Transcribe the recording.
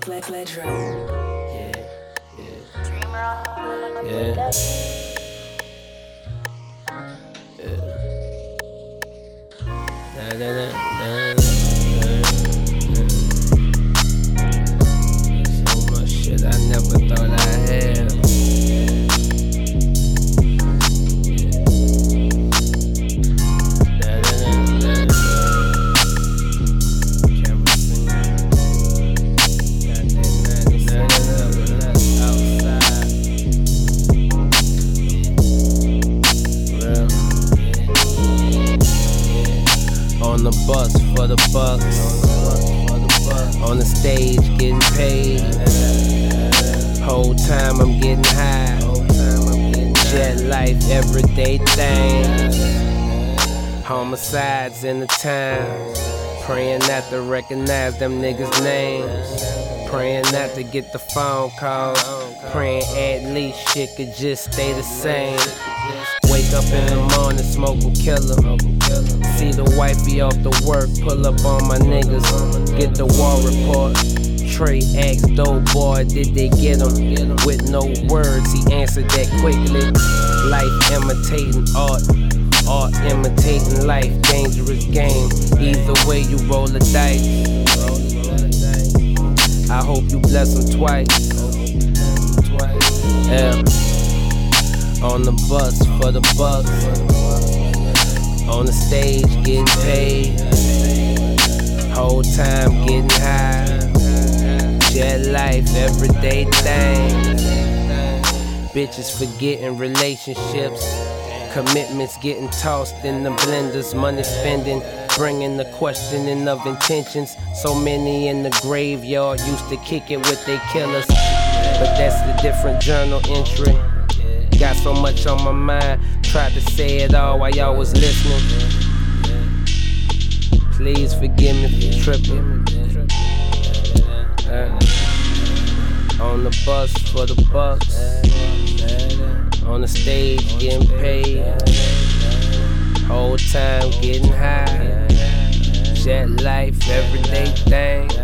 Pledro. Yeah. So much shit I never thought I had. On the bus for the bucks, on the stage getting paid. Whole time I'm getting high. Jet life, everyday thing. Homicides in the town. Praying not to recognize them niggas' names. Praying not to get the phone calls. Praying at least shit could just stay the same. Wake up in the morning, smoking killer. See the wifey off the work, pull up on my niggas. Get the war report. Trey asked dope boy, did they get him? With no words, he answered that quickly. Life imitating art, art imitating life. Dangerous game, either way you roll the dice. I hope you bless him twice. Yeah. On the bus for the bucks, on the stage getting paid. Whole time getting high. Jet life, everyday thing. Bitches forgetting relationships. Commitments getting tossed in the blenders. Money spending, bringing the questioning of intentions. So many in the graveyard used to kick it with their killers. But that's the different journal entry. Got so much on my mind, tried to say it all while y'all was listening. Please forgive me for tripping. On the bus for the bucks, on the stage getting paid. Whole time getting high. Jet life, everyday thing.